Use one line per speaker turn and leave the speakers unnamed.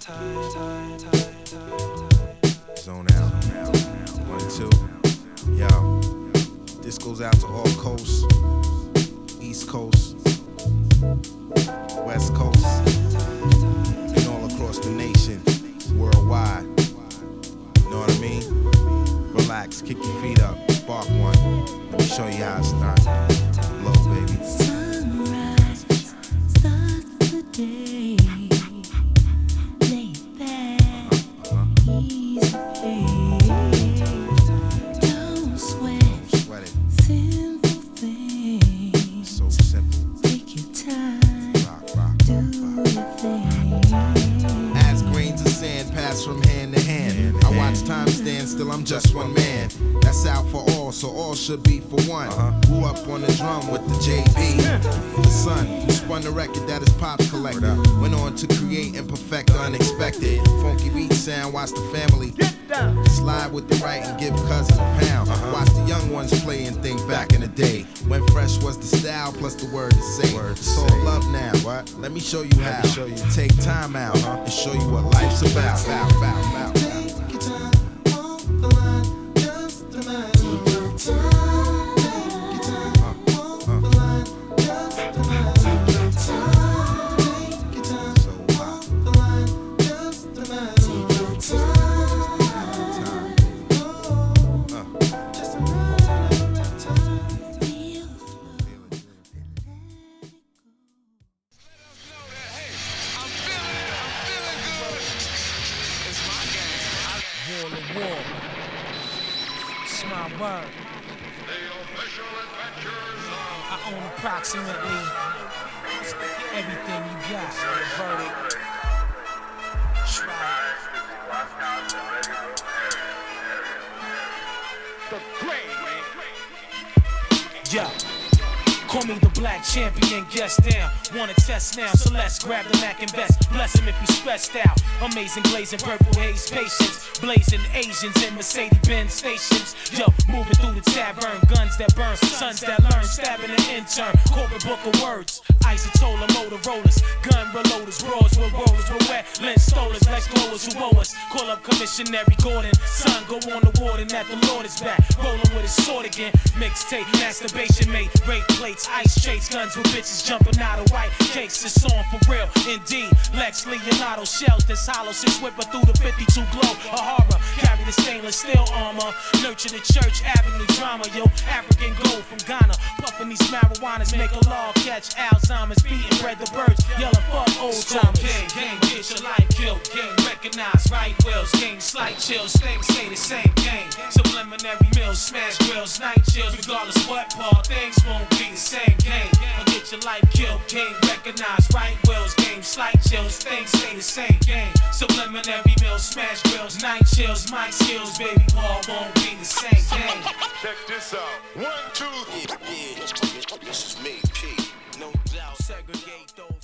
Zone out. 1, 2. Yo, this goes out to all coasts, East Coast, West Coast, and all across the nation, worldwide. You know what I mean? Relax, kick your feet up, spark one. Let me show you how it's done. Low, baby.
Sunrise starts the day. Lay back, easy pay. Don't sweat
it.
Simple things.
So simple.
Take your time.
Rock.
Do your thing.
As grains of sand pass from hand to hand, I watch time stand still, I'm just one man. That's out for all, so all should be for one. Grew up on the drum with the JB, the son who spun the record that his pops collected. Went on to create and perfect the unexpected. Funky beat sound, watch the family slide with the right and give cousin a pound. Watch the young ones play and think back in the day when fresh was the style plus the word to say. It's all love now. Let me show you how. Take time out and show you what life's about.
Take your time off the line, just a matter of time. Take your time off the line, just a matter of time. Take your time off the line, just a matter of time. Just a matter of time.
Feel flow.
Wall to wall. It's my word. I own approximately everything you got. Verdict. Try. Yeah. Call me the black champion, guest down. Wanna test now, so let's grab the Mac and vest. Bless him if he's stressed out. Amazing glazing, purple haze patience. Blazing Asians in Mercedes-Benz stations. Yo, moving through the tavern. Guns that burn, sons that learn. Stabbing an intern, corporate book of words. Isotola, Motorola's, gun reloaders. Broads with rollers, with wet lens stolers. Lex glowers who owe us. Call up Commissionary Gordon. Son, go on the warden that the Lord is back. Rolling with his sword again. Mixtape, masturbation made, rape plates, ice chase, guns with bitches jumping out of white cakes. It's on for real, indeed. Lex Leonardo shells this hollow, six whipper through the 52 glow. A horror, carry the stainless steel armor. Nurture the church avenue drama, yo. African gold from Ghana. Puffing these marijuanas, make a law catch Alzheimer's. Beating bred the birds, yelling fuck old timers. Game, get your life killed. Game, recognize right wheels. Game, slight chills. Things stay the same. Game, subliminary meals, smash grills, night chills. Regardless what part, things won't be the same. Game, or get your life killed. Game, recognize right wheels. Game, slight chills. Things stay the same. Game, subliminary meals, smash grills, night chills, mic skills. Baby, Paul won't be the same. Game.
Check this out. 1, 2.
Yeah. This is me, P. No doubt.
Segregate those.